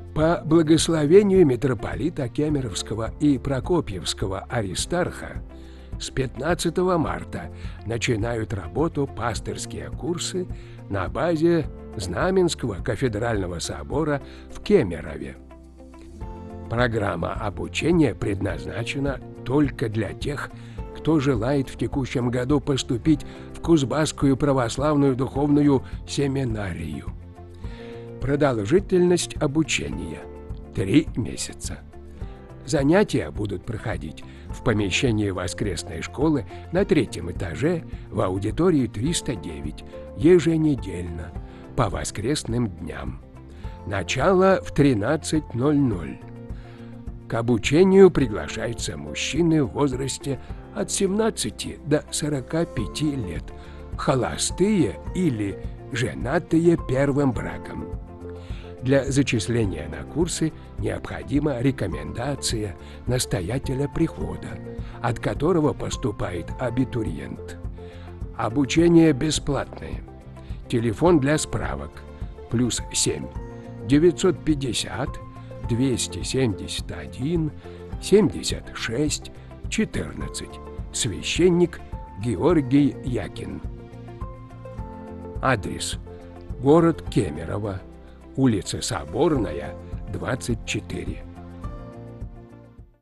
По благословению митрополита Кемеровского и Прокопьевского Аристарха с 15 марта начинают работу пастырские курсы на базе Знаменского кафедрального собора в Кемерове. Программа обучения предназначена только для тех, кто желает в текущем году поступить в Кузбасскую православную духовную семинарию. Продолжительность обучения – 3 месяца. Занятия будут проходить в помещении воскресной школы на 3-м этаже в аудитории 309 еженедельно по воскресным дням. Начало в 13:00. К обучению приглашаются мужчины в возрасте от 17 до 45 лет, холостые или женатые первым браком. Для зачисления на курсы необходима рекомендация настоятеля прихода, от которого поступает абитуриент. Обучение бесплатное. Телефон для справок +7 950 271 76 14. Священник Георгий Якин. Адрес: город Кемерово, улица Соборная, 24.